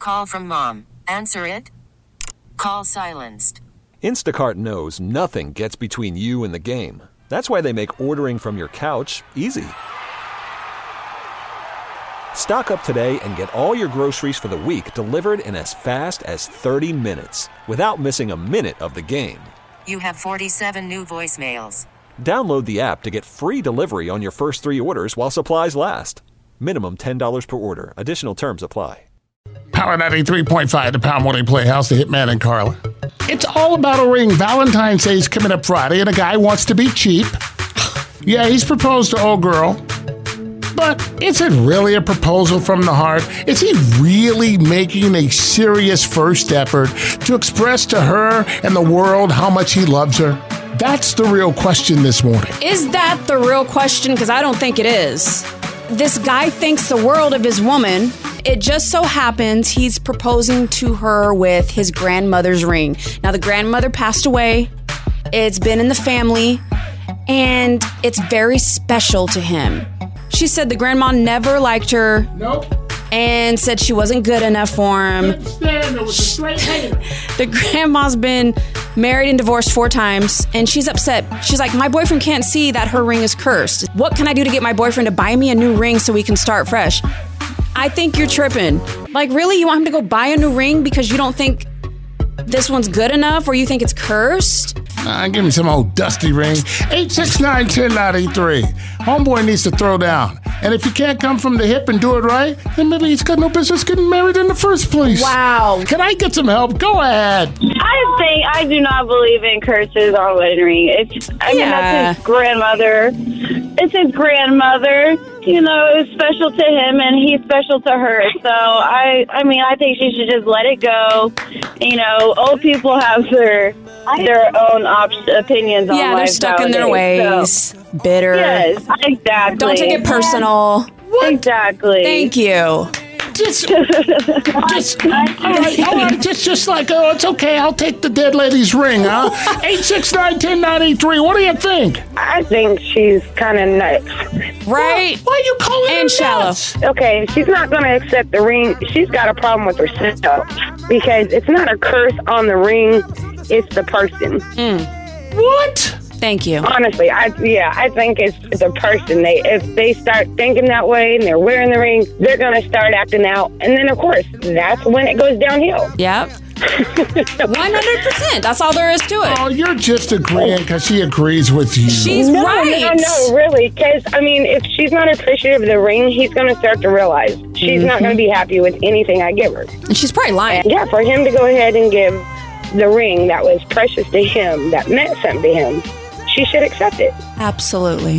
call from mom. Answer it. Call silenced. Instacart knows nothing gets between you and the game. That's why they make ordering from your couch easy. Stock up today and get all your groceries for the week delivered in as fast as 30 minutes without missing a minute of the game. You have 47 new voicemails. Download the app to get free delivery on your first 3 orders while supplies last. Minimum $10 per order. Additional terms apply. Power 93.5, the Power Morning Playhouse, the Hitman and Carla. It's all about a ring. Valentine's Day is coming up Friday, and a guy wants to be cheap. Yeah, he's proposed to old girl. But is it really a proposal from the heart? Is he really making a serious first effort to express to her and the world how much he loves her? That's the real question this morning. Is that the real question? Because I don't think it is. This guy thinks the world of his woman. It just so happens he's proposing to her with his grandmother's ring. Now, the grandmother passed away. It's been in the family, and it's very special to him. She said the grandma never liked her. Nope. And said she wasn't good enough for him. The grandma's been married and divorced 4 times, and she's upset. She's like, my boyfriend can't see that her ring is cursed. What can I do to get my boyfriend to buy me a new ring so we can start fresh? I think you're tripping. Like, really? You want him to go buy a new ring because you don't think this one's good enough, or you think it's cursed? Give me some old dusty ring. 869-1093. Homeboy needs to throw down. And if you can't come from the hip and do it right, then maybe he's got no business getting married in the first place. Wow. Can I get some help? Go ahead. I do not believe in curses on wedding ring. That's his grandmother. It's his grandmother. You know, it was special to him, and he's special to her. So, I think she should just let it go. You know, old people have their own opinions on life. Yeah, they're stuck in their ways. Bitter. Yes, exactly. Don't take it personal. What? Exactly. Thank you. Just like, it's okay, I'll take the dead lady's ring, huh? 869-1093, what do you think? I think she's kind of nuts. Right? Why are you calling her and shallow. nuts? Okay, she's not going to accept the ring. She's got a problem with herself because it's not a curse on the ring, it's the person. What? Thank you. Honestly, I think it's a person. If they start thinking that way and they're wearing the ring, they're going to start acting out. And then, of course, that's when it goes downhill. Yep. 100%. That's all there is to it. Oh, you're just agreeing because she agrees with you. She's right. No, really. Because, if she's not appreciative of the ring, he's going to start to realize she's not going to be happy with anything I give her. And she's probably lying. And, for him to go ahead and give the ring that was precious to him, that meant something to him, she should accept it. Absolutely.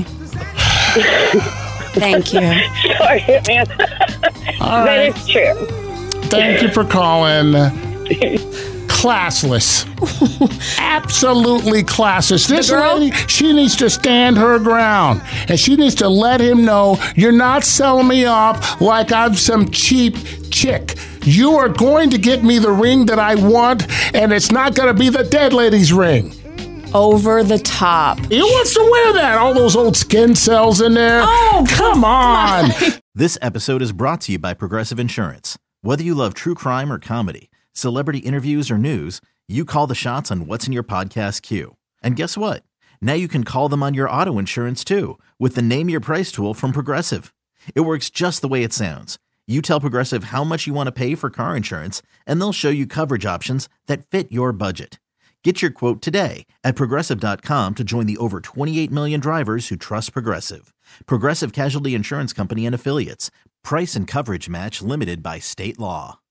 Thank you. Sorry, man. But it's true. Thank you for calling. Classless. Absolutely classless. This lady, she needs to stand her ground. And she needs to let him know, you're not selling me off like I'm some cheap chick. You are going to get me the ring that I want, and it's not going to be the dead lady's ring. Over the top. He wants to wear that. All those old skin cells in there. Oh, come on. This episode is brought to you by Progressive Insurance. Whether you love true crime or comedy, celebrity interviews or news, you call the shots on what's in your podcast queue. And guess what? Now you can call them on your auto insurance too with the Name Your Price tool from Progressive. It works just the way it sounds. You tell Progressive how much you want to pay for car insurance, and they'll show you coverage options that fit your budget. Get your quote today at Progressive.com to join the over 28 million drivers who trust Progressive. Progressive Casualty Insurance Company and Affiliates. Price and coverage match limited by state law.